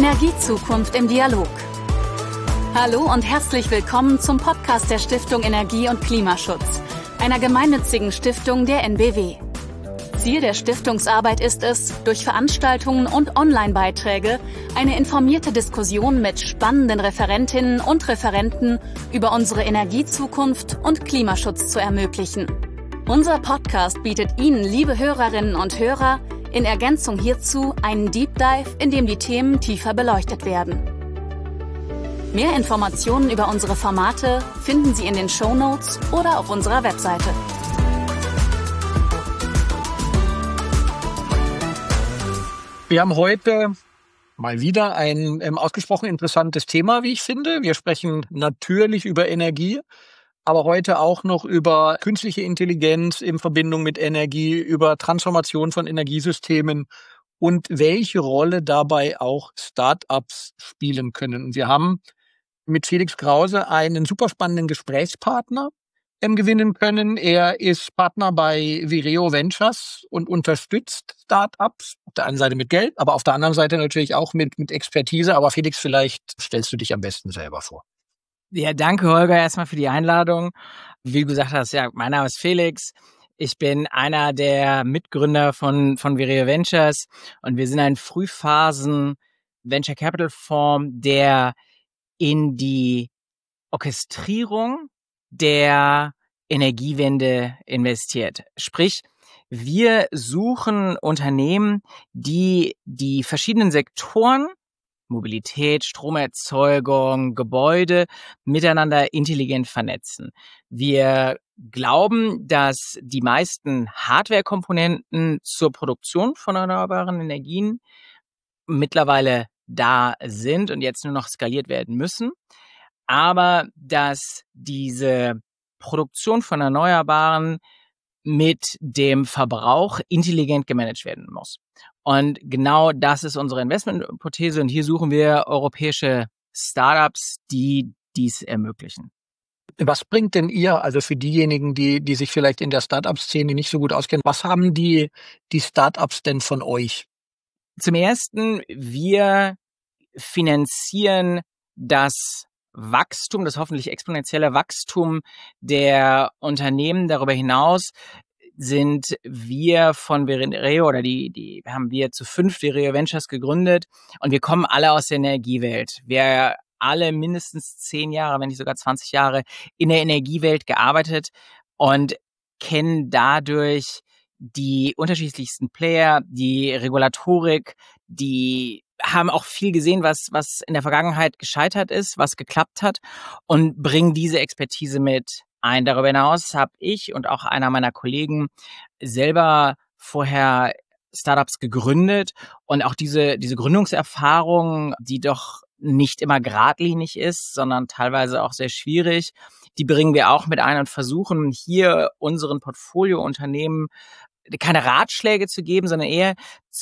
Energiezukunft im Dialog. Hallo und herzlich willkommen zum Podcast der Stiftung Energie und Klimaschutz, einer gemeinnützigen Stiftung der NBW. Ziel der Stiftungsarbeit ist es, durch Veranstaltungen und Online-Beiträge eine informierte Diskussion mit spannenden Referentinnen und Referenten über unsere Energiezukunft und Klimaschutz zu ermöglichen. Unser Podcast bietet Ihnen, liebe Hörerinnen und Hörer, in Ergänzung hierzu einen Deep Dive, in dem die Themen tiefer beleuchtet werden. Mehr Informationen über unsere Formate finden Sie in den Shownotes oder auf unserer Webseite. Wir haben heute mal wieder ein ausgesprochen interessantes Thema, wie ich finde. Wir sprechen natürlich über Energie, aber heute auch noch über künstliche Intelligenz in Verbindung mit Energie, über Transformation von Energiesystemen und welche Rolle dabei auch Start-ups spielen können. Und wir haben mit Felix Krause einen super spannenden Gesprächspartner gewinnen können. Er ist Partner bei Vireo Ventures und unterstützt Start-ups, auf der einen Seite mit Geld, aber auf der anderen Seite natürlich auch mit Expertise. Aber Felix, vielleicht stellst du dich am besten selber vor. Ja, danke Holger erstmal für die Einladung. Wie du gesagt hast, ja, mein Name ist Felix. Ich bin einer der Mitgründer von Vireo Ventures und wir sind ein Frühphasen Venture Capital Fonds, der in die Orchestrierung der Energiewende investiert. Sprich, wir suchen Unternehmen, die die verschiedenen Sektoren Mobilität, Stromerzeugung, Gebäude miteinander intelligent vernetzen. Wir glauben, dass die meisten Hardware-Komponenten zur Produktion von erneuerbaren Energien mittlerweile da sind und jetzt nur noch skaliert werden müssen, aber dass diese Produktion von Erneuerbaren mit dem Verbrauch intelligent gemanagt werden muss. Und genau das ist unsere Investmenthypothese und hier suchen wir europäische Startups, die dies ermöglichen. Was bringt denn ihr, also für diejenigen, die sich vielleicht in der Startup-Szene nicht so gut auskennen, was haben die Startups denn von euch? Zum Ersten, wir finanzieren das Wachstum, das hoffentlich exponentielle Wachstum der Unternehmen. Darüber hinaus sind wir von Vireo oder die haben wir zu 5 Vireo Ventures gegründet und wir kommen alle aus der Energiewelt. Wir alle mindestens 10 Jahre, wenn nicht sogar 20 Jahre in der Energiewelt gearbeitet und kennen dadurch die unterschiedlichsten Player, die Regulatorik, die haben auch viel gesehen, was in der Vergangenheit gescheitert ist, was geklappt hat und bringen diese Expertise mit ein. Darüber hinaus habe ich und auch einer meiner Kollegen selber vorher Startups gegründet und auch diese Gründungserfahrung, die doch nicht immer geradlinig ist, sondern teilweise auch sehr schwierig, die bringen wir auch mit ein und versuchen hier unseren Portfoliounternehmen keine Ratschläge zu geben, sondern eher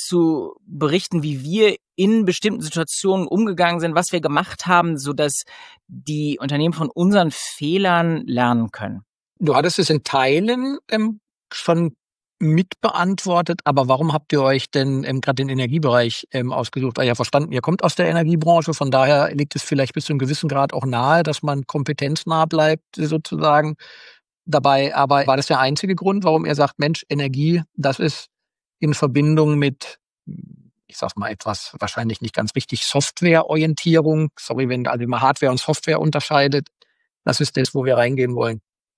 zu berichten, wie wir in bestimmten Situationen umgegangen sind, was wir gemacht haben, sodass die Unternehmen von unseren Fehlern lernen können. Du hattest es in Teilen schon mitbeantwortet, aber warum habt ihr euch denn gerade den Energiebereich ausgesucht? Weil ja verstanden, ihr kommt aus der Energiebranche, von daher liegt es vielleicht bis zu einem gewissen Grad auch nahe, dass man kompetenznah bleibt sozusagen dabei. Aber war das der einzige Grund, warum ihr sagt, Mensch, Energie, das ist in Verbindung mit, ich sag mal etwas, wahrscheinlich nicht ganz richtig, Softwareorientierung, sorry, wenn man Hardware und Software unterscheidet, das ist das, wo wir reingehen wollen?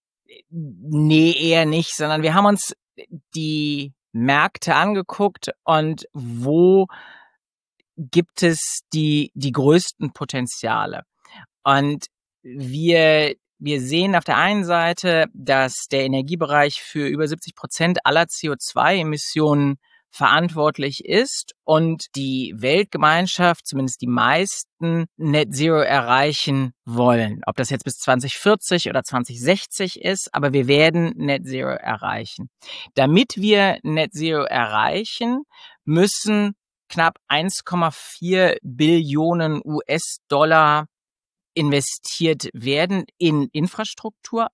Nee, eher nicht, sondern wir haben uns die Märkte angeguckt und wo gibt es die größten Potenziale. Und wir sehen auf der einen Seite, dass der Energiebereich für über 70% aller CO2-Emissionen verantwortlich ist und die Weltgemeinschaft, zumindest die meisten, Net Zero erreichen wollen. Ob das jetzt bis 2040 oder 2060 ist, aber wir werden Net Zero erreichen. Damit wir Net Zero erreichen, müssen knapp 1,4 Billionen US-Dollar investiert werden in Infrastruktur.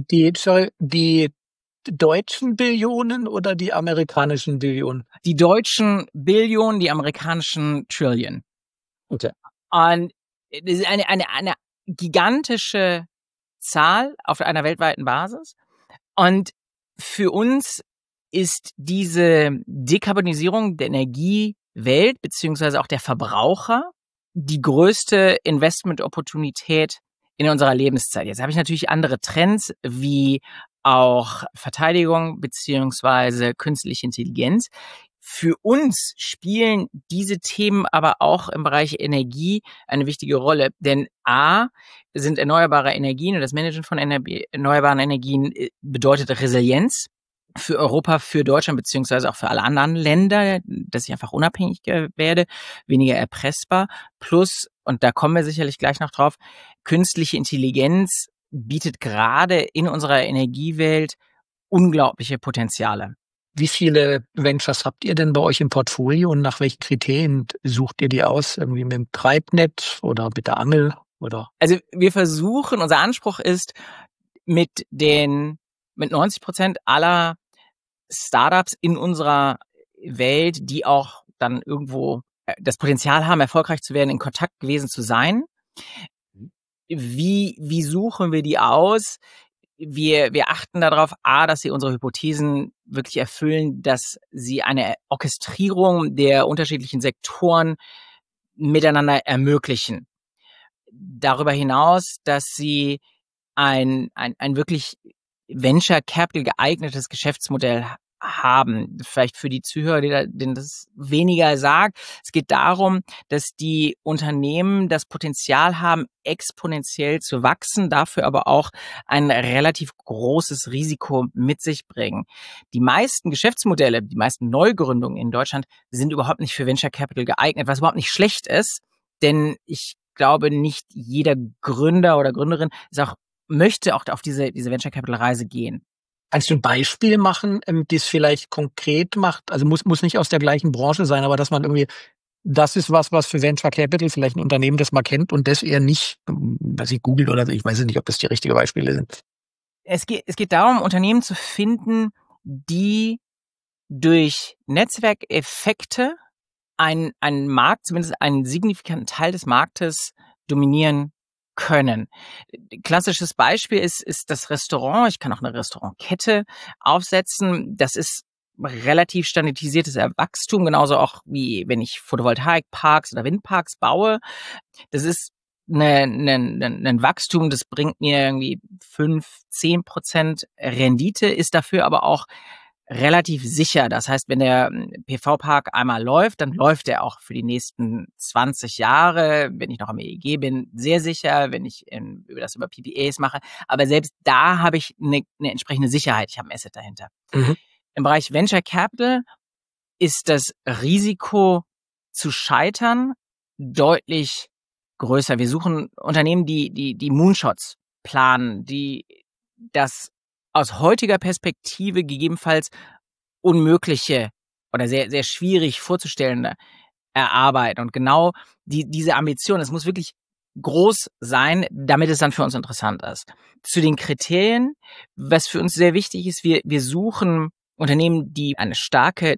Die deutschen Billionen oder die amerikanischen Billionen? Die deutschen Billionen, die amerikanischen Trillion. Okay. Und das ist eine gigantische Zahl auf einer weltweiten Basis. Und für uns ist diese Dekarbonisierung der Energiewelt beziehungsweise auch der Verbraucher die größte Investment-Opportunität in unserer Lebenszeit. Jetzt habe ich natürlich andere Trends wie auch Verteidigung beziehungsweise künstliche Intelligenz. Für uns spielen diese Themen aber auch im Bereich Energie eine wichtige Rolle, denn A, sind erneuerbare Energien und das Managen von erneuerbaren Energien bedeutet Resilienz für Europa, für Deutschland beziehungsweise auch für alle anderen Länder, dass ich einfach unabhängig werde, weniger erpressbar. Plus, und da kommen wir sicherlich gleich noch drauf, künstliche Intelligenz bietet gerade in unserer Energiewelt unglaubliche Potenziale. Wie viele Ventures habt ihr denn bei euch im Portfolio und nach welchen Kriterien sucht ihr die aus? Irgendwie mit dem Treibnet oder mit der Angel oder? Also wir versuchen, unser Anspruch ist, mit 90% aller Startups in unserer Welt, die auch dann irgendwo das Potenzial haben, erfolgreich zu werden, in Kontakt gewesen zu sein. Wie suchen wir die aus? Wir achten darauf, dass sie unsere Hypothesen wirklich erfüllen, dass sie eine Orchestrierung der unterschiedlichen Sektoren miteinander ermöglichen. Darüber hinaus, dass sie ein wirklich Venture Capital geeignetes Geschäftsmodell haben. Vielleicht für die Zuhörer, denen das weniger sagt. Es geht darum, dass die Unternehmen das Potenzial haben, exponentiell zu wachsen, dafür aber auch ein relativ großes Risiko mit sich bringen. Die meisten Geschäftsmodelle, die meisten Neugründungen in Deutschland sind überhaupt nicht für Venture Capital geeignet, was überhaupt nicht schlecht ist, denn ich glaube, nicht jeder Gründer oder Gründerin möchte auch auf diese Venture Capital Reise gehen. Kannst du ein Beispiel machen, das vielleicht konkret macht? Also muss nicht aus der gleichen Branche sein, aber dass man irgendwie, das ist was für Venture Capital, vielleicht ein Unternehmen, das man kennt und das eher nicht, weiß ich, googelt oder so. Ich weiß nicht, ob das die richtigen Beispiele sind. Es geht darum, Unternehmen zu finden, die durch Netzwerkeffekte einen Markt, zumindest einen signifikanten Teil des Marktes dominieren können. Klassisches Beispiel ist das Restaurant. Ich kann auch eine Restaurantkette aufsetzen. Das ist relativ standardisiertes Wachstum, genauso auch wie wenn ich Photovoltaikparks oder Windparks baue. Das ist ein Wachstum, das bringt mir irgendwie 5-10% Rendite, ist dafür aber auch relativ sicher. Das heißt, wenn der PV-Park einmal läuft, dann läuft er auch für die nächsten 20 Jahre. Wenn ich noch am EEG bin, sehr sicher, wenn ich über PPAs mache. Aber selbst da habe ich eine entsprechende Sicherheit. Ich habe ein Asset dahinter. Mhm. Im Bereich Venture Capital ist das Risiko zu scheitern deutlich größer. Wir suchen Unternehmen, die Moonshots planen, die das aus heutiger Perspektive gegebenenfalls unmögliche oder sehr, sehr schwierig vorzustellen erarbeiten. Und genau diese Ambition, es muss wirklich groß sein, damit es dann für uns interessant ist. Zu den Kriterien, was für uns sehr wichtig ist, wir suchen Unternehmen, die eine starke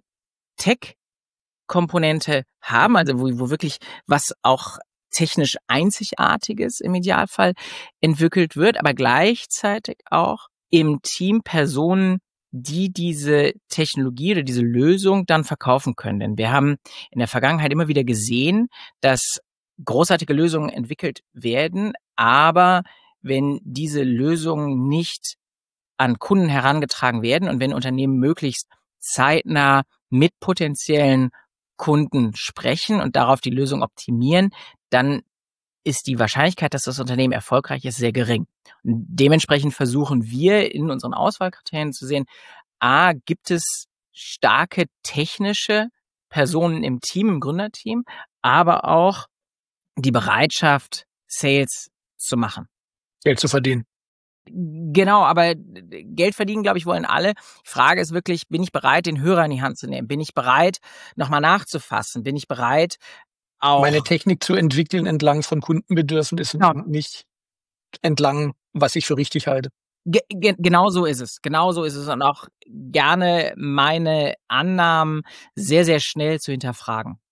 Tech-Komponente haben, also wo wirklich was auch technisch Einzigartiges im Idealfall entwickelt wird, aber gleichzeitig auch im Team Personen, die diese Technologie oder diese Lösung dann verkaufen können. Denn wir haben in der Vergangenheit immer wieder gesehen, dass großartige Lösungen entwickelt werden, aber wenn diese Lösungen nicht an Kunden herangetragen werden und wenn Unternehmen möglichst zeitnah mit potenziellen Kunden sprechen und darauf die Lösung optimieren, dann ist die Wahrscheinlichkeit, dass das Unternehmen erfolgreich ist, sehr gering. Und dementsprechend versuchen wir in unseren Auswahlkriterien zu sehen, gibt es starke technische Personen im Team, im Gründerteam, aber auch die Bereitschaft, Sales zu machen. Geld zu verdienen. Genau, aber Geld verdienen, glaube ich, wollen alle. Die Frage ist wirklich, bin ich bereit, den Hörer in die Hand zu nehmen? Bin ich bereit, nochmal nachzufassen? Bin ich bereit, auch meine Technik zu entwickeln entlang von Kundenbedürfnissen, nicht entlang, was ich für richtig halte. Genau so ist es. Genau so ist es. Und auch gerne meine Annahmen sehr, sehr schnell zu hinterfragen.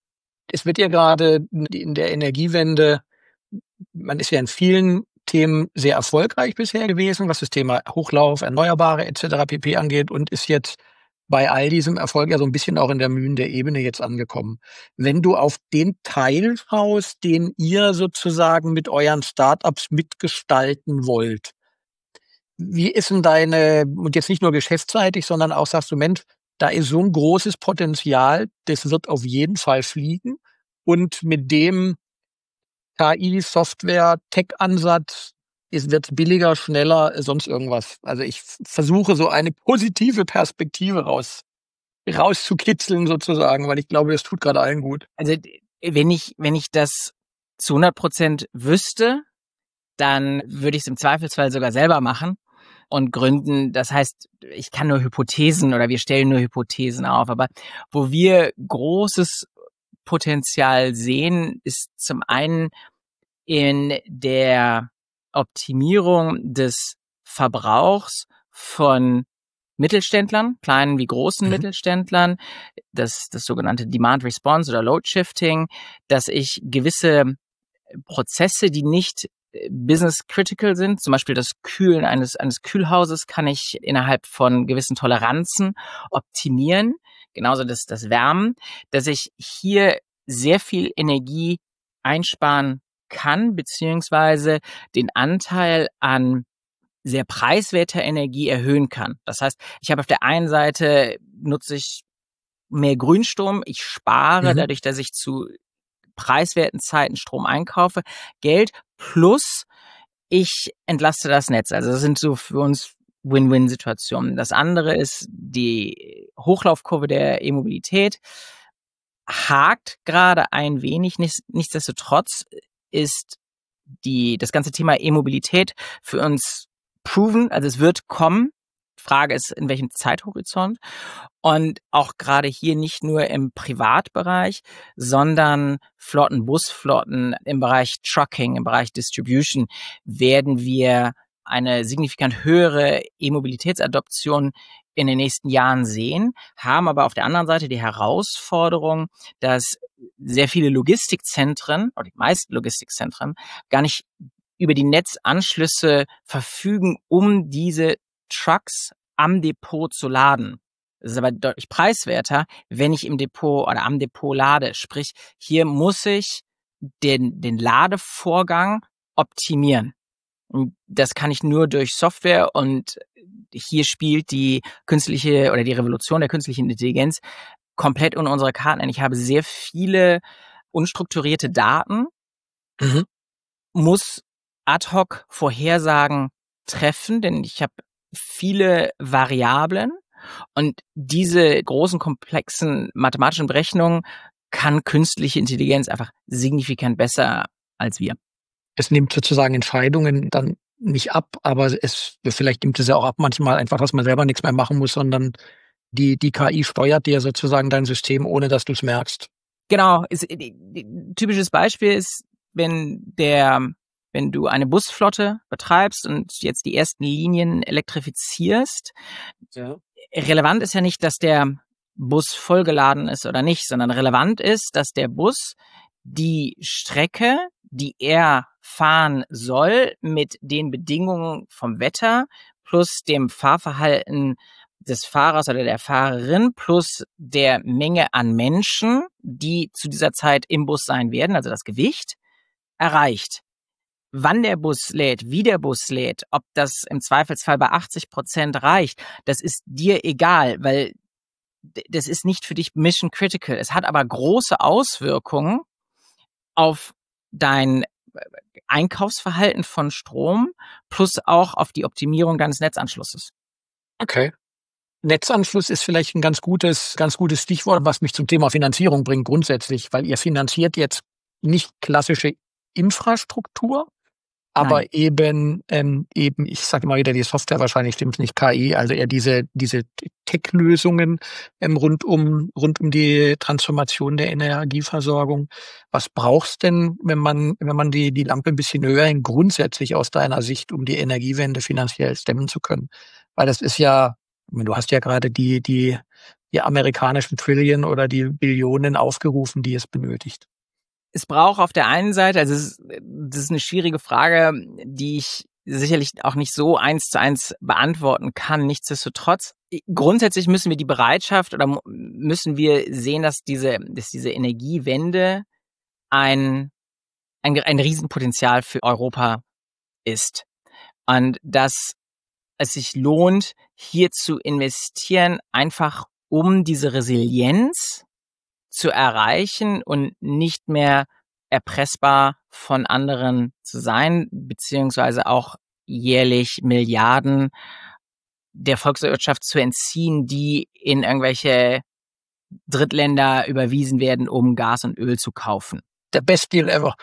Es wird ja gerade in der Energiewende, man ist ja in vielen Themen sehr erfolgreich bisher gewesen, was das Thema Hochlauf, Erneuerbare etc. pp. Angeht und ist jetzt bei all diesem Erfolg ja so ein bisschen auch in der Mühen der Ebene jetzt angekommen. Wenn du auf den Teil schaust, den ihr sozusagen mit euren Startups mitgestalten wollt, wie ist denn und jetzt nicht nur geschäftsseitig, sondern auch sagst du, Mensch, da ist so ein großes Potenzial, das wird auf jeden Fall fliegen und mit dem KI, Software, Tech-Ansatz, es wird billiger, schneller, sonst irgendwas. Also ich versuche so eine positive Perspektive rauszukitzeln sozusagen, weil ich glaube, das tut gerade allen gut. Also wenn ich das zu 100% wüsste, dann würde ich es im Zweifelsfall sogar selber machen und gründen. Das heißt, ich kann nur Hypothesen oder wir stellen nur Hypothesen auf. Aber wo wir großes Potenzial sehen, ist zum einen in der Optimierung des Verbrauchs von Mittelständlern, kleinen wie großen Mittelständlern, das sogenannte Demand Response oder Load Shifting, dass ich gewisse Prozesse, die nicht business critical sind, zum Beispiel das Kühlen eines Kühlhauses, kann ich innerhalb von gewissen Toleranzen optimieren. Genauso das Wärmen, dass ich hier sehr viel Energie einsparen kann, beziehungsweise den Anteil an sehr preiswerter Energie erhöhen kann. Das heißt, ich habe auf der einen Seite nutze ich mehr Grünstrom, ich spare dadurch, dass ich zu preiswerten Zeiten Strom einkaufe, Geld plus ich entlaste das Netz. Also das sind so für uns Win-Win-Situationen. Das andere ist die Hochlaufkurve der E-Mobilität. Hakt gerade ein wenig. Nichtsdestotrotz ist das ganze Thema E-Mobilität für uns proven, also es wird kommen. Frage ist, in welchem Zeithorizont. Und auch gerade hier nicht nur im Privatbereich, sondern Busflotten im Bereich Trucking, im Bereich Distribution werden wir eine signifikant höhere E-Mobilitätsadoption in den nächsten Jahren sehen, haben aber auf der anderen Seite die Herausforderung, dass sehr viele Logistikzentren oder die meisten Logistikzentren gar nicht über die Netzanschlüsse verfügen, um diese Trucks am Depot zu laden. Das ist aber deutlich preiswerter, wenn ich im Depot oder am Depot lade. Sprich, hier muss ich den Ladevorgang optimieren. Und das kann ich nur durch Software und hier spielt die künstliche oder die Revolution der künstlichen Intelligenz komplett in unsere Karten. Ich habe sehr viele unstrukturierte Daten, muss ad hoc Vorhersagen treffen, denn ich habe viele Variablen und diese großen, komplexen mathematischen Berechnungen kann künstliche Intelligenz einfach signifikant besser als wir. Es nimmt sozusagen Entscheidungen dann nicht ab, aber vielleicht nimmt es ja auch ab manchmal einfach, dass man selber nichts mehr machen muss, sondern die KI steuert dir sozusagen dein System, ohne dass du es merkst. Genau. Typisches Beispiel ist, wenn du eine Busflotte betreibst und jetzt die ersten Linien elektrifizierst, relevant ist ja nicht, dass der Bus vollgeladen ist oder nicht, sondern relevant ist, dass der Bus die Strecke, die er fahren soll, mit den Bedingungen vom Wetter plus dem Fahrverhalten des Fahrers oder der Fahrerin plus der Menge an Menschen, die zu dieser Zeit im Bus sein werden, also das Gewicht, erreicht. Wann der Bus lädt, wie der Bus lädt, ob das im Zweifelsfall bei 80% reicht, das ist dir egal, weil das ist nicht für dich mission critical. Es hat aber große Auswirkungen auf dein Einkaufsverhalten von Strom plus auch auf die Optimierung deines Netzanschlusses. Okay. Netzanschluss ist vielleicht ein ganz gutes Stichwort, was mich zum Thema Finanzierung bringt grundsätzlich, weil ihr finanziert jetzt nicht klassische Infrastruktur, aber eben, ich sage immer wieder die Software, wahrscheinlich stimmt es nicht, KI, also eher diese Tech-Lösungen rund um die Transformation der Energieversorgung. Was braucht's denn, wenn man die Lampe ein bisschen höher hängt, grundsätzlich aus deiner Sicht, um die Energiewende finanziell stemmen zu können? Weil das ist ja, du hast ja gerade die die amerikanischen Trillion oder die Billionen aufgerufen, die es benötigt? Es braucht auf der einen Seite, also das ist eine schwierige Frage, die ich sicherlich auch nicht so 1:1 beantworten kann. Nichtsdestotrotz, grundsätzlich müssen wir die Bereitschaft oder müssen wir sehen, dass diese Energiewende ein Riesenpotenzial für Europa ist. Und dass es sich lohnt, hier zu investieren, einfach um diese Resilienz zu erreichen und nicht mehr erpressbar von anderen zu sein, beziehungsweise auch jährlich Milliarden der Volkswirtschaft zu entziehen, die in irgendwelche Drittländer überwiesen werden, um Gas und Öl zu kaufen. Der best deal ever.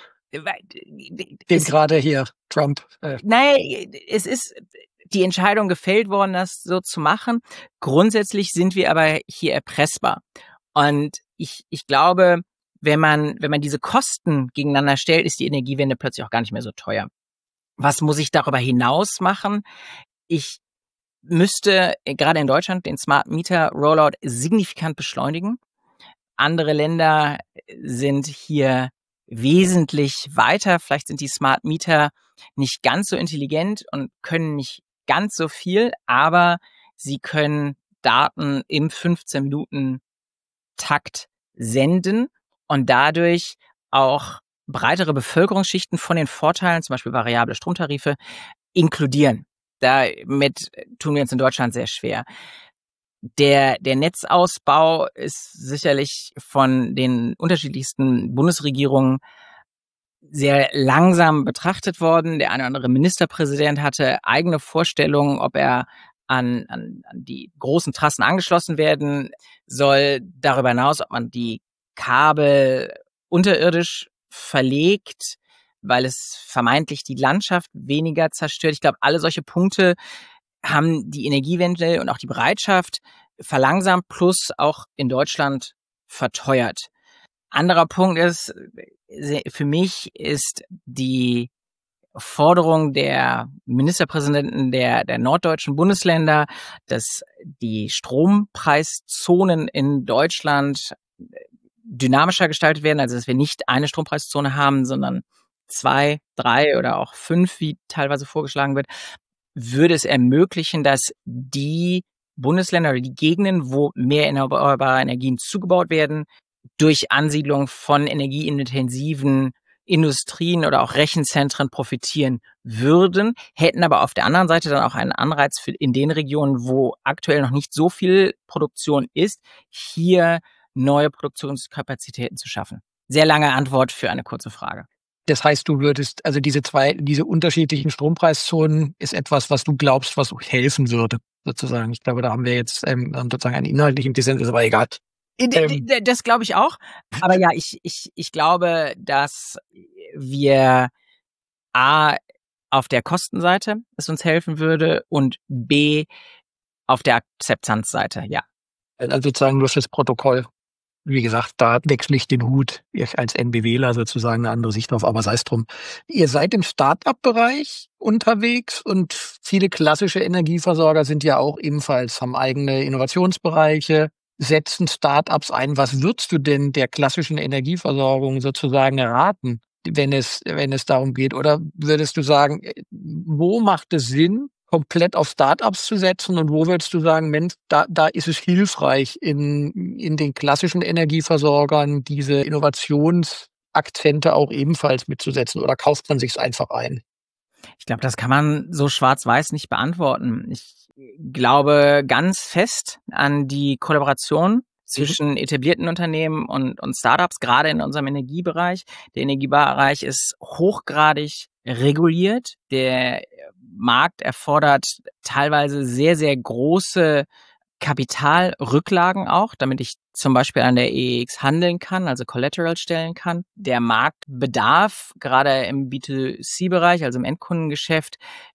Den gerade hier Trump. Nein, es ist die Entscheidung gefällt worden, das so zu machen. Grundsätzlich sind wir aber hier erpressbar. Und ich glaube, wenn man diese Kosten gegeneinander stellt, ist die Energiewende plötzlich auch gar nicht mehr so teuer. Was muss ich darüber hinaus machen? Ich müsste gerade in Deutschland den Smart Meter Rollout signifikant beschleunigen. Andere Länder sind hier wesentlich weiter. Vielleicht sind die Smart Meter nicht ganz so intelligent und können nicht ganz so viel, aber sie können Daten im 15-Minuten-Takt senden und dadurch auch breitere Bevölkerungsschichten von den Vorteilen, zum Beispiel variable Stromtarife, inkludieren. Damit tun wir uns in Deutschland sehr schwer. Der Netzausbau ist sicherlich von den unterschiedlichsten Bundesregierungen sehr langsam betrachtet worden. Der eine oder andere Ministerpräsident hatte eigene Vorstellungen, ob er an die großen Trassen angeschlossen werden soll. Darüber hinaus, ob man die Kabel unterirdisch verlegt, weil es vermeintlich die Landschaft weniger zerstört. Ich glaube, alle solche Punkte haben die Energiewende und auch die Bereitschaft verlangsamt plus auch in Deutschland verteuert. Anderer Punkt ist, für mich ist die Forderung der Ministerpräsidenten der norddeutschen Bundesländer, dass die Strompreiszonen in Deutschland dynamischer gestaltet werden, also dass wir nicht eine Strompreiszone haben, sondern 2, 3 oder auch 5, wie teilweise vorgeschlagen wird, würde es ermöglichen, dass die Bundesländer oder die Gegenden, wo mehr erneuerbare Energien zugebaut werden, durch Ansiedlung von energieintensiven Industrien oder auch Rechenzentren profitieren würden, hätten aber auf der anderen Seite dann auch einen Anreiz für in den Regionen, wo aktuell noch nicht so viel Produktion ist, hier neue Produktionskapazitäten zu schaffen. Sehr lange Antwort für eine kurze Frage. Das heißt, du würdest, also diese unterschiedlichen Strompreiszonen ist etwas, was du glaubst, was helfen würde, sozusagen. Ich glaube, da haben wir jetzt sozusagen einen inhaltlichen Dissens, ist aber egal. Das glaube ich auch. Aber ja, ich glaube, dass wir A, auf der Kostenseite es uns helfen würde und B, auf der Akzeptanzseite, ja. Also sozusagen nur fürs Protokoll. Wie gesagt, da wechsle ich den Hut. Ich als NBWler sozusagen eine andere Sicht drauf, aber sei es drum. Ihr seid im Start-up-Bereich unterwegs und viele klassische Energieversorger sind ja auch ebenfalls, haben eigene Innovationsbereiche, setzen Start-ups ein. Was würdest du denn der klassischen Energieversorgung sozusagen raten, wenn es darum geht? Oder würdest du sagen, wo macht es Sinn, komplett auf Start-ups zu setzen und wo würdest du sagen, Mensch, da ist es hilfreich, in den klassischen Energieversorgern diese Innovationsakzente auch ebenfalls mitzusetzen oder kauft man sich's einfach ein? Ich glaube, das kann man so schwarz-weiß nicht beantworten. Ich glaube ganz fest an die Kollaboration zwischen etablierten Unternehmen und Startups, gerade in unserem Energiebereich. Der Energiebereich ist hochgradig reguliert. Der Markt erfordert teilweise sehr, sehr große Kapitalrücklagen auch, damit ich zum Beispiel an der EEX handeln kann, also Collateral stellen kann. Der Marktbedarf, gerade im B2C-Bereich, also im Endkundengeschäft,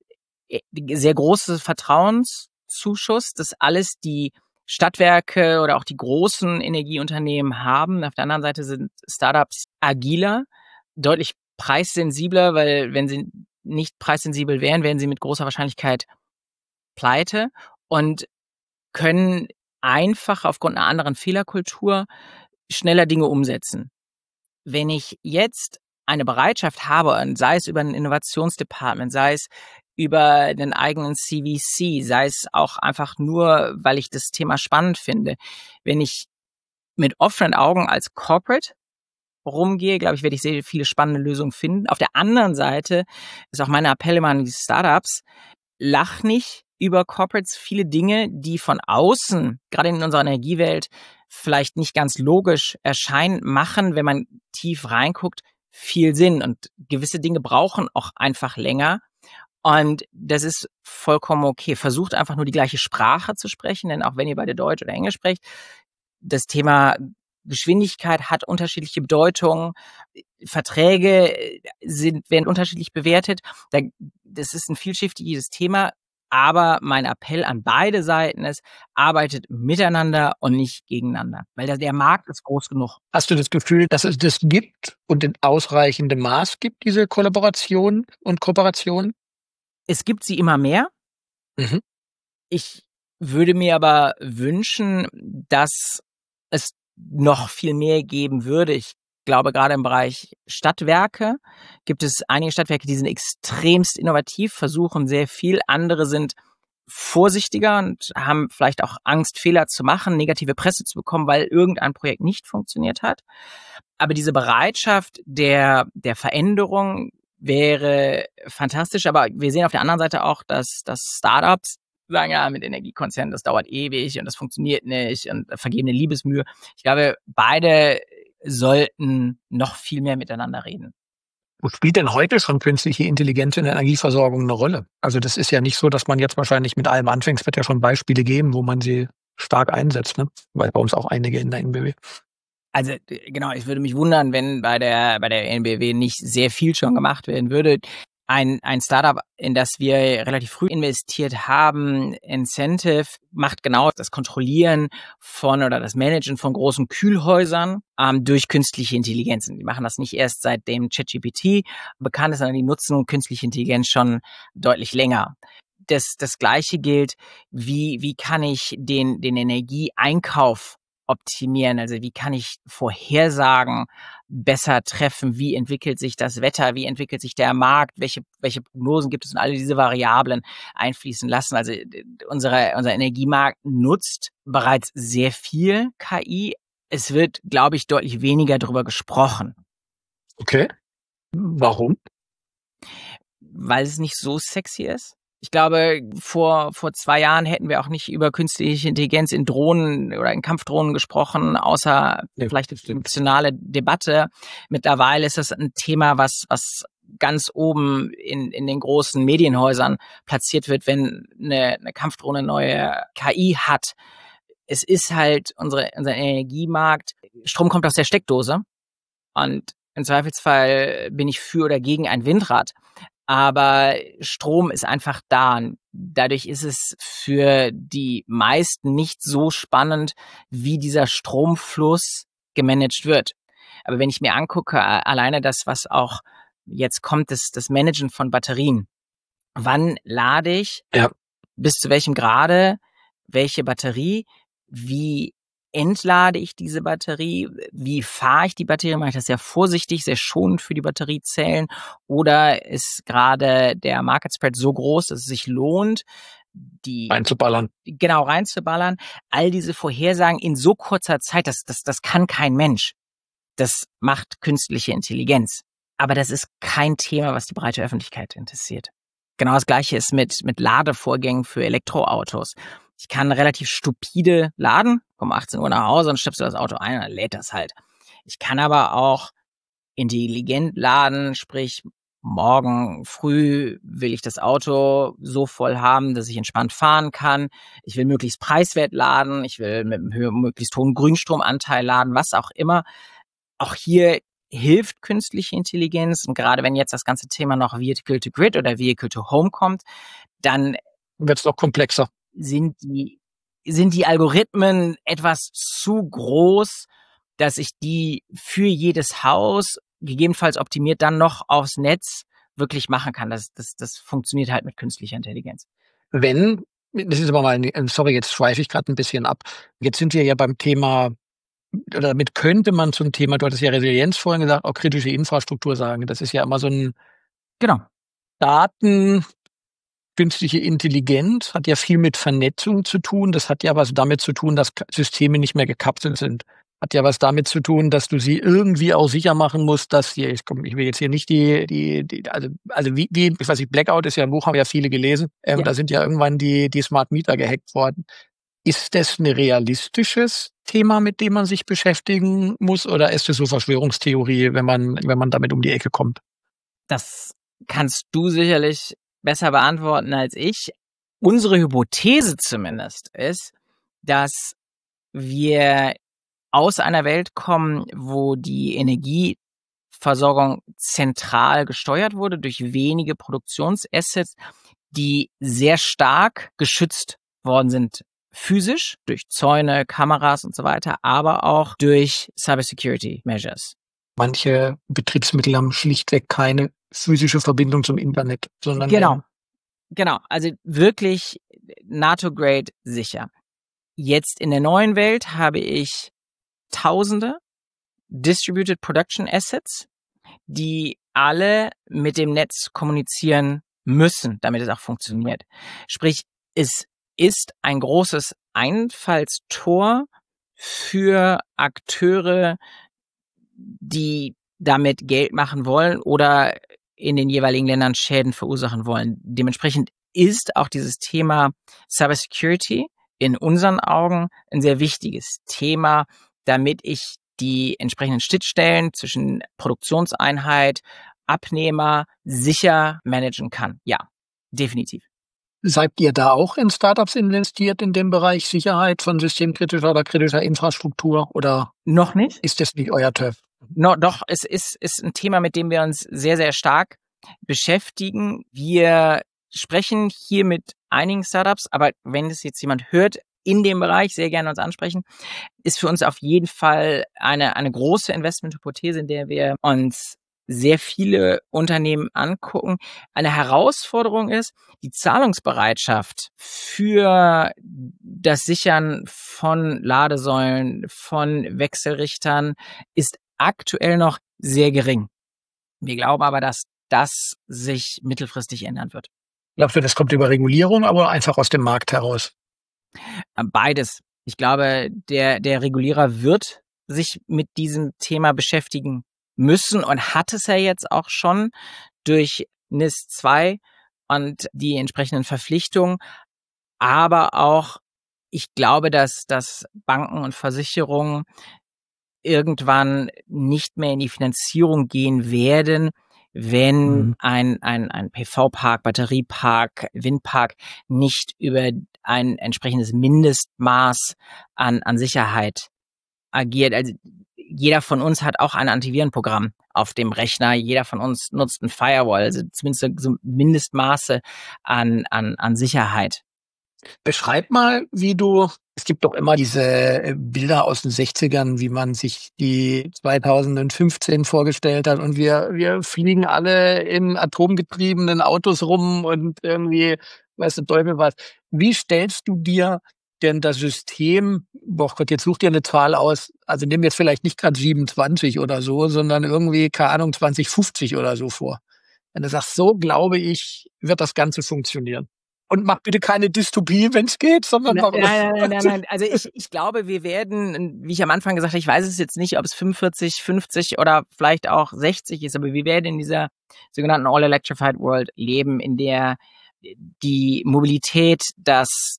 sehr großes Vertrauenszuschuss, das alles die Stadtwerke oder auch die großen Energieunternehmen haben. Auf der anderen Seite sind Startups agiler, deutlich preissensibler, weil wenn sie nicht preissensibel wären, wären sie mit großer Wahrscheinlichkeit pleite und können einfacher aufgrund einer anderen Fehlerkultur schneller Dinge umsetzen. Wenn ich jetzt eine Bereitschaft habe, und sei es über ein Innovationsdepartment, sei es über einen eigenen CVC, sei es auch einfach nur, weil ich das Thema spannend finde, wenn ich mit offenen Augen als Corporate rumgehe, glaube ich, werde ich sehr viele spannende Lösungen finden. Auf der anderen Seite ist auch mein Appell immer an die Startups, lach nicht über Corporates. Viele Dinge, die von außen, gerade in unserer Energiewelt, vielleicht nicht ganz logisch erscheinen, machen, wenn man tief reinguckt, viel Sinn. Und gewisse Dinge brauchen auch einfach länger. Und das ist vollkommen okay. Versucht einfach nur die gleiche Sprache zu sprechen, denn auch wenn ihr beide Deutsch oder Englisch sprecht, das Thema Geschwindigkeit hat unterschiedliche Bedeutungen. Verträge werden unterschiedlich bewertet. Das ist ein vielschichtiges Thema. Aber mein Appell an beide Seiten ist, arbeitet miteinander und nicht gegeneinander. Weil der Markt ist groß genug. Hast du das Gefühl, dass es das gibt und in ausreichendem Maß gibt, diese Kollaboration und Kooperation? Es gibt sie immer mehr. Mhm. Ich würde mir aber wünschen, dass es noch viel mehr geben würde. Ich glaube, gerade im Bereich Stadtwerke gibt es einige Stadtwerke, die sind extremst innovativ, versuchen sehr viel. Andere sind vorsichtiger und haben vielleicht auch Angst, Fehler zu machen, negative Presse zu bekommen, weil irgendein Projekt nicht funktioniert hat. Aber diese Bereitschaft der Veränderung wäre fantastisch. Aber wir sehen auf der anderen Seite auch, dass Startups sagen, ja, mit Energiekonzernen, das dauert ewig und das funktioniert nicht und vergebene Liebesmühe. Ich glaube, beide sollten noch viel mehr miteinander reden. Wo spielt denn heute schon künstliche Intelligenz in der Energieversorgung eine Rolle? Also das ist ja nicht so, dass man jetzt wahrscheinlich mit allem anfängt. Es wird ja schon Beispiele geben, wo man sie stark einsetzt, ne? Weil bei uns auch einige in der NBW. Also genau, ich würde mich wundern, wenn bei der NBW nicht sehr viel schon gemacht werden würde. Ein Startup, in das wir relativ früh investiert haben, Incentive, macht genau das Kontrollieren von oder das Managen von großen Kühlhäusern durch künstliche Intelligenzen. Die machen das nicht erst seitdem ChatGPT bekannt ist, sondern die nutzen künstliche Intelligenz schon deutlich länger. Das Gleiche gilt, wie kann ich den Energieeinkauf optimieren? Also wie kann ich Vorhersagen besser treffen? Wie entwickelt sich das Wetter? Wie entwickelt sich der Markt? Welche Prognosen gibt es? Und alle diese Variablen einfließen lassen. Also unser Energiemarkt nutzt bereits sehr viel KI. Es wird, glaube ich, deutlich weniger darüber gesprochen. Okay. Warum? Weil es nicht so sexy ist. Ich glaube, vor 2 Jahren hätten wir auch nicht über künstliche Intelligenz in Drohnen oder in Kampfdrohnen gesprochen, außer vielleicht eine emotionale Debatte. Mittlerweile ist das ein Thema, was ganz oben in den großen Medienhäusern platziert wird, wenn eine Kampfdrohne neue KI hat. Es ist halt unser Energiemarkt. Strom kommt aus der Steckdose und im Zweifelsfall bin ich für oder gegen ein Windrad. Aber Strom ist einfach da. Dadurch ist es für die meisten nicht so spannend, wie dieser Stromfluss gemanagt wird. Aber wenn ich mir angucke, alleine das, was auch jetzt kommt, das Managen von Batterien. Wann lade ich? Ja. Bis zu welchem Grade? Welche Batterie? Wie entlade ich diese Batterie? Wie fahre ich die Batterie? Mache ich das sehr vorsichtig, sehr schonend für die Batteriezellen? Oder ist gerade der Market Spread so groß, dass es sich lohnt, die reinzuballern? Genau, reinzuballern. All diese Vorhersagen in so kurzer Zeit, das kann kein Mensch. Das macht künstliche Intelligenz. Aber das ist kein Thema, was die breite Öffentlichkeit interessiert. Genau das Gleiche ist mit Ladevorgängen für Elektroautos. Ich kann relativ stupide laden, komme 18 Uhr nach Hause und stöpsel das Auto ein und dann lädt das halt. Ich kann aber auch intelligent laden, sprich morgen früh will ich das Auto so voll haben, dass ich entspannt fahren kann. Ich will möglichst preiswert laden, ich will mit einem möglichst hohen Grünstromanteil laden, was auch immer. Auch hier hilft künstliche Intelligenz und gerade wenn jetzt das ganze Thema noch Vehicle to Grid oder Vehicle to Home kommt, dann wird es noch komplexer. Sind die Algorithmen etwas zu groß, dass ich die für jedes Haus gegebenenfalls optimiert dann noch aufs Netz wirklich machen kann. Das funktioniert halt mit künstlicher Intelligenz. Wenn das ist aber mal, sorry, jetzt schweife ich gerade ein bisschen ab. Jetzt sind wir ja beim Thema, oder damit könnte man zum Thema, du hattest ja Resilienz vorhin gesagt, auch kritische Infrastruktur sagen. Das ist ja immer so ein Genau. Daten, künstliche Intelligenz hat ja viel mit Vernetzung zu tun. Das hat ja was damit zu tun, dass Systeme nicht mehr gekapselt sind. Hat ja was damit zu tun, dass du sie irgendwie auch sicher machen musst, dass hier, ich will jetzt hier nicht also wie, ich weiß nicht, Blackout ist ja ein Buch, haben ja viele gelesen. Ja. Da sind ja irgendwann die Smart Meter gehackt worden. Ist das ein realistisches Thema, mit dem man sich beschäftigen muss, oder ist es so Verschwörungstheorie, wenn man damit um die Ecke kommt? Das kannst du sicherlich besser beantworten als ich. Unsere Hypothese zumindest ist, dass wir aus einer Welt kommen, wo die Energieversorgung zentral gesteuert wurde durch wenige Produktionsassets, die sehr stark geschützt worden sind. Physisch, durch Zäune, Kameras und so weiter, aber auch durch Cybersecurity Measures. Manche Betriebsmittel haben schlichtweg keine physische Verbindung zum Internet, sondern Genau, also wirklich NATO-Grade sicher. Jetzt in der neuen Welt habe ich Tausende Distributed Production Assets, die alle mit dem Netz kommunizieren müssen, damit es auch funktioniert. Sprich, es ist ein großes Einfallstor für Akteure, die damit Geld machen wollen oder in den jeweiligen Ländern Schäden verursachen wollen. Dementsprechend ist auch dieses Thema Cybersecurity in unseren Augen ein sehr wichtiges Thema, damit ich die entsprechenden Schnittstellen zwischen Produktionseinheit, Abnehmer sicher managen kann. Ja, definitiv. Seid ihr da auch in Startups investiert in dem Bereich Sicherheit von systemkritischer oder kritischer Infrastruktur, oder noch nicht? Ist das nicht euer Turf? No, doch, es ist ein Thema, mit dem wir uns sehr, sehr stark beschäftigen. Wir sprechen hier mit einigen Startups, aber wenn es jetzt jemand hört, in dem Bereich sehr gerne uns ansprechen, ist für uns auf jeden Fall eine große Investmenthypothese, in der wir uns sehr viele Unternehmen angucken. Eine Herausforderung ist, die Zahlungsbereitschaft für das Sichern von Ladesäulen, von Wechselrichtern ist aktuell noch sehr gering. Wir glauben aber, dass das sich mittelfristig ändern wird. Glaubst du, das kommt über Regulierung, aber einfach aus dem Markt heraus? Beides. Ich glaube, der Regulierer wird sich mit diesem Thema beschäftigen müssen und hat es ja jetzt auch schon durch NIS 2 und die entsprechenden Verpflichtungen. Aber auch, ich glaube, dass Banken und Versicherungen irgendwann nicht mehr in die Finanzierung gehen werden, wenn ein PV-Park, Batteriepark, Windpark nicht über ein entsprechendes Mindestmaß an Sicherheit agiert. Also jeder von uns hat auch ein Antivirenprogramm auf dem Rechner. Jeder von uns nutzt ein Firewall, also zumindest so Mindestmaße an Sicherheit. Beschreib mal, es gibt doch immer diese Bilder aus den 60ern, wie man sich die 2015 vorgestellt hat, und wir fliegen alle in atomgetriebenen Autos rum und irgendwie, weißt du, Teufel was. Wie stellst du dir denn das System, boah Gott, jetzt such dir eine Zahl aus, also nimm jetzt vielleicht nicht gerade 27 oder so, sondern irgendwie, keine Ahnung, 2050 oder so vor. Wenn du sagst, so glaube ich, wird das Ganze funktionieren. Und mach bitte keine Dystopie, wenn es geht, sondern Nein. Also ich glaube, wir werden, wie ich am Anfang gesagt habe, ich weiß es jetzt nicht, ob es 45, 50 oder vielleicht auch 60 ist, aber wir werden in dieser sogenannten All-Electrified World leben, in der die Mobilität, das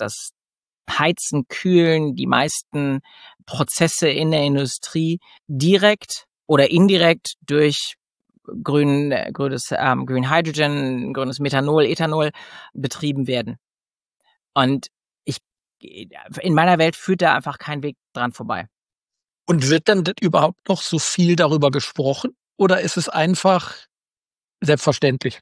Heizen, Kühlen, die meisten Prozesse in der Industrie direkt oder indirekt durch grünes Green Hydrogen, grünes Methanol, Ethanol betrieben werden. Und in meiner Welt führt da einfach kein Weg dran vorbei. Und wird dann überhaupt noch so viel darüber gesprochen, oder ist es einfach selbstverständlich?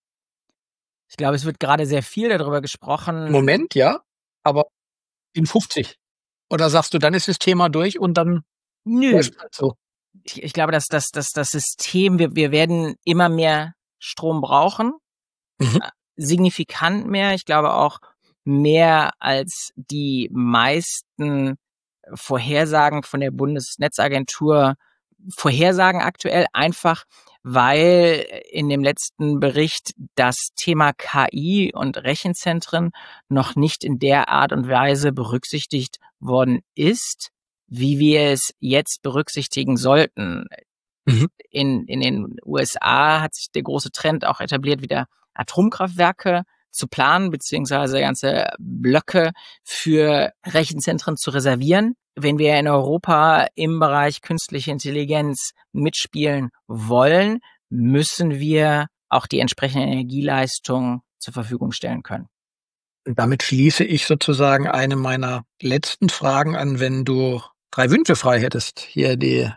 Ich glaube, es wird gerade sehr viel darüber gesprochen. Moment, ja, aber in 50. Oder sagst du, dann ist das Thema durch und dann? Nö. So. Ich glaube, dass das System, wir werden immer mehr Strom brauchen, signifikant mehr. Ich glaube auch, mehr als die meisten Vorhersagen von der Bundesnetzagentur vorhersagen aktuell, einfach weil in dem letzten Bericht das Thema KI und Rechenzentren noch nicht in der Art und Weise berücksichtigt worden ist, wie wir es jetzt berücksichtigen sollten. Mhm. In den USA hat sich der große Trend auch etabliert, wieder Atomkraftwerke zu planen, beziehungsweise ganze Blöcke für Rechenzentren zu reservieren. Wenn wir in Europa im Bereich künstliche Intelligenz mitspielen wollen, müssen wir auch die entsprechende Energieleistung zur Verfügung stellen können. Und damit schließe ich sozusagen eine meiner letzten Fragen an, wenn du 3 Wünsche frei hättest. Hier die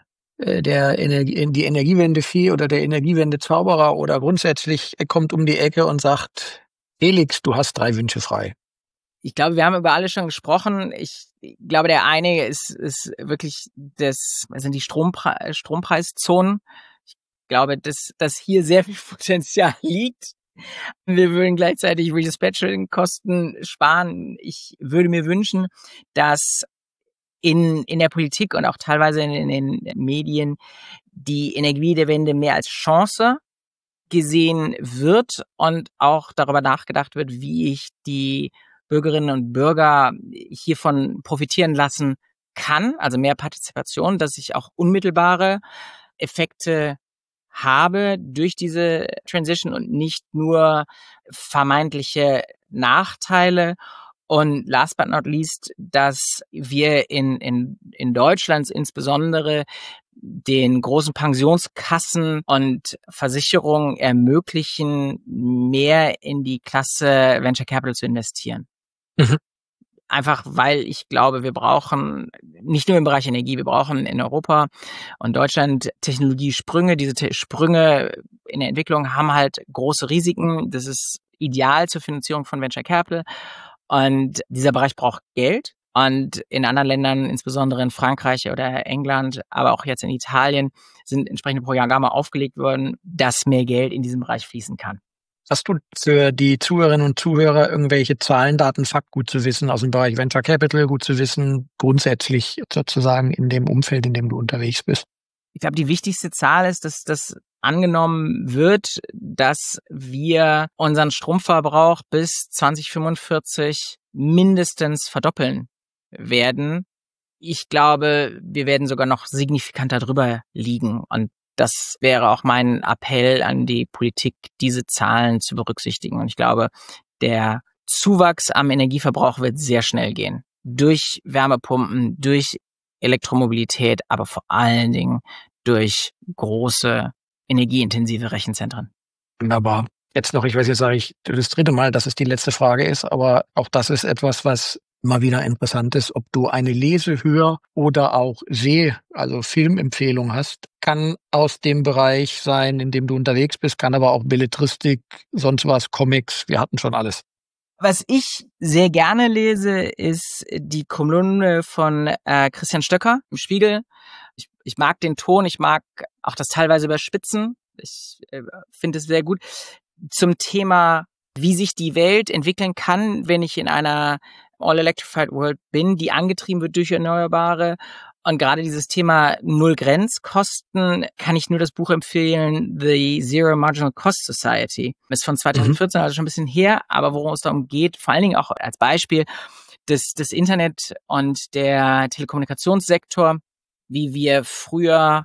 Energiewende-Fee oder der Energiewende-Zauberer oder grundsätzlich kommt um die Ecke und sagt, Felix, du hast 3 Wünsche frei. Ich glaube, wir haben über alle schon gesprochen. Ich glaube, der eine ist wirklich sind die Strompreiszonen. Ich glaube, dass hier sehr viel Potenzial liegt. Wir würden gleichzeitig Redispatching-Kosten sparen. Ich würde mir wünschen, dass in der Politik und auch teilweise in den Medien die Energiewende mehr als Chance gesehen wird und auch darüber nachgedacht wird, wie ich die Bürgerinnen und Bürger hiervon profitieren lassen kann, also mehr Partizipation, dass ich auch unmittelbare Effekte habe durch diese Transition und nicht nur vermeintliche Nachteile. Und last but not least, dass wir in Deutschland insbesondere den großen Pensionskassen und Versicherungen ermöglichen, mehr in die Klasse Venture Capital zu investieren. Mhm. Einfach weil ich glaube, wir brauchen nicht nur im Bereich Energie, wir brauchen in Europa und Deutschland Technologiesprünge. Diese Sprünge in der Entwicklung haben halt große Risiken. Das ist ideal zur Finanzierung von Venture Capital. Und dieser Bereich braucht Geld. Und in anderen Ländern, insbesondere in Frankreich oder England, aber auch jetzt in Italien, sind entsprechende Programme aufgelegt worden, dass mehr Geld in diesem Bereich fließen kann. Hast du für die Zuhörerinnen und Zuhörer irgendwelche Zahlen, Daten, Fakt gut zu wissen aus dem Bereich Venture Capital, gut zu wissen, grundsätzlich sozusagen in dem Umfeld, in dem du unterwegs bist? Ich glaube, die wichtigste Zahl ist, dass das angenommen wird, dass wir unseren Stromverbrauch bis 2045 mindestens verdoppeln werden. Ich glaube, wir werden sogar noch signifikanter drüber liegen. Und das wäre auch mein Appell an die Politik, diese Zahlen zu berücksichtigen. Und ich glaube, der Zuwachs am Energieverbrauch wird sehr schnell gehen. Durch Wärmepumpen, durch Elektromobilität, aber vor allen Dingen durch große energieintensive Rechenzentren. Wunderbar. Jetzt noch, ich weiß, jetzt sage ich das 3. Mal, dass es die letzte Frage ist, aber auch das ist etwas, was mal wieder interessant ist, ob du eine Lese-, Hör- oder auch also Filmempfehlung hast. Kann aus dem Bereich sein, in dem du unterwegs bist, kann aber auch Belletristik, sonst was, Comics, wir hatten schon alles. Was ich sehr gerne lese, ist die Kolumne von Christian Stöcker im Spiegel. Ich mag den Ton, ich mag auch das teilweise Überspitzen. Ich finde es sehr gut. Zum Thema, wie sich die Welt entwickeln kann, wenn ich in einer All-Electrified World bin, die angetrieben wird durch Erneuerbare. Und gerade dieses Thema Null-Grenzkosten kann ich nur das Buch empfehlen, The Zero Marginal Cost Society. Ist von 2014, also schon ein bisschen her, aber worum es darum geht, vor allen Dingen auch als Beispiel des Internet und der Telekommunikationssektor, wie wir früher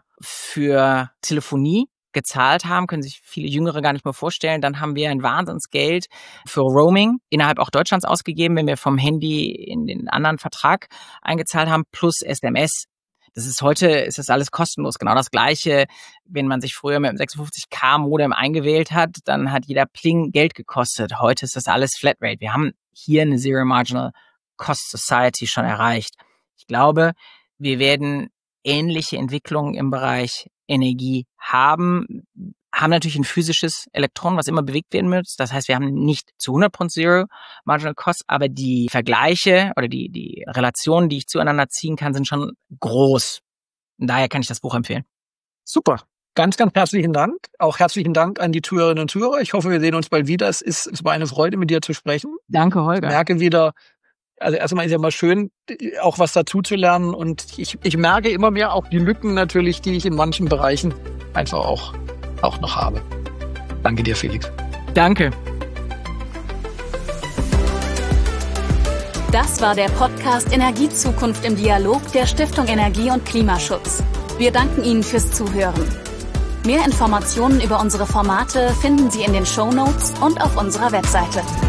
für Telefonie gezahlt haben, können sich viele Jüngere gar nicht mehr vorstellen. Dann haben wir ein Wahnsinnsgeld für Roaming innerhalb auch Deutschlands ausgegeben, wenn wir vom Handy in den anderen Vertrag eingezahlt haben, plus SMS. Heute ist das alles kostenlos. Genau das Gleiche, wenn man sich früher mit dem 56K Modem eingewählt hat, dann hat jeder Pling Geld gekostet. Heute ist das alles Flatrate. Wir haben hier eine Zero Marginal Cost Society schon erreicht. Ich glaube, wir werden ähnliche Entwicklungen im Bereich Energie haben natürlich ein physisches Elektron, was immer bewegt werden muss. Das heißt, wir haben nicht zu 100% Zero Marginal Cost, aber die Vergleiche oder die Relationen, die ich zueinander ziehen kann, sind schon groß. Und daher kann ich das Buch empfehlen. Super. Ganz, ganz herzlichen Dank. Auch herzlichen Dank an die Zuhörerinnen und Zuhörer. Ich hoffe, wir sehen uns bald wieder. Es war eine Freude, mit dir zu sprechen. Danke, Holger. Ich merke wieder, also erstmal ist ja mal schön, auch was dazu zu lernen. Und ich merke immer mehr auch die Lücken natürlich, die ich in manchen Bereichen einfach auch noch habe. Danke dir, Felix. Danke. Das war der Podcast Energiezukunft im Dialog der Stiftung Energie und Klimaschutz. Wir danken Ihnen fürs Zuhören. Mehr Informationen über unsere Formate finden Sie in den Shownotes und auf unserer Webseite.